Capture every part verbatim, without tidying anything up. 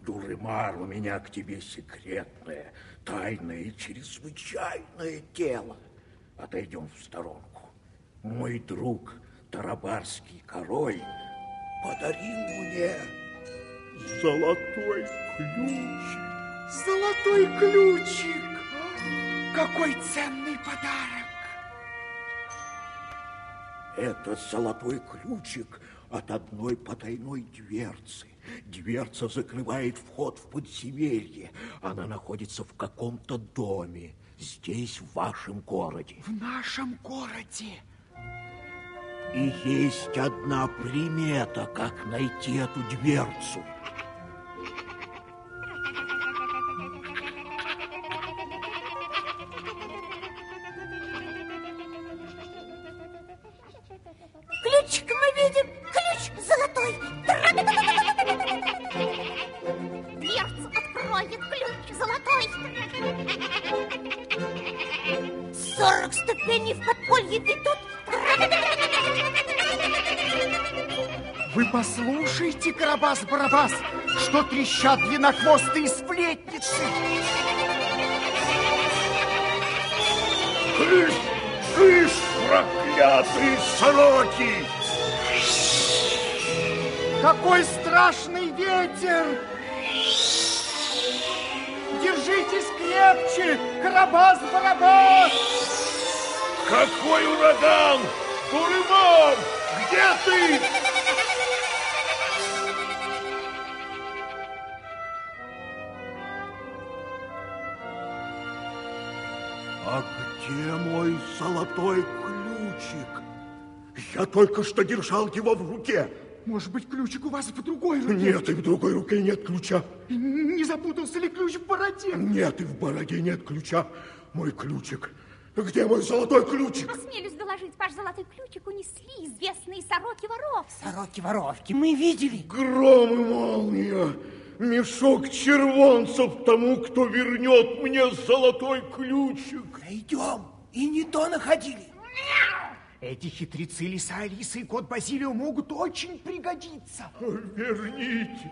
Дурымар, у меня к тебе секретное, тайное и чрезвычайное дело. Отойдем в сторонку. Мой друг Тарабарский король подарил мне золотой ключик. Золотой ключик! Какой ценный подарок! Это золотой ключик от одной потайной дверцы. Дверца закрывает вход в подземелье. Она находится в каком-то доме. Здесь, в вашем городе. В нашем городе? И есть одна примета, как найти эту дверцу. Ключик мы видим, ключ золотой. Дверцу откроет ключ золотой. Сорок ступеней в подполье ведут. Вы послушайте, Карабас-Барабас, что трещат длиннохвостые сплетницы. Кыш, кыш, проклятые сороки! Какой страшный ветер! Держитесь крепче, Карабас-Барабас! Какой ураган! Дурымар, где ты? А где мой золотой ключик? Я только что держал его в руке. Может быть, ключик у вас в другой руке? Нет, и в другой руке нет ключа. Не запутался ли ключ в бороде? Нет, и в бороде нет ключа. Мой ключик. Где мой золотой ключик? Осмелюсь доложить, ваш золотой ключик унесли известные сороки-воровки. Сороки-воровки, мы видели. Гром и молния. Мешок червонцев тому, кто вернет мне золотой ключик. Идем, и не то находили. Эти хитрецы Лиса Алиса и кот Базилио могут очень пригодиться. Верните,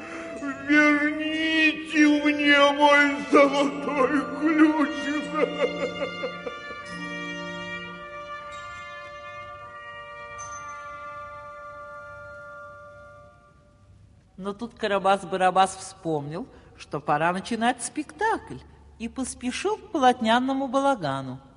верните мне мой золотой ключик. Но тут Карабас-Барабас вспомнил, что пора начинать спектакль, и поспешил к полотняному балагану.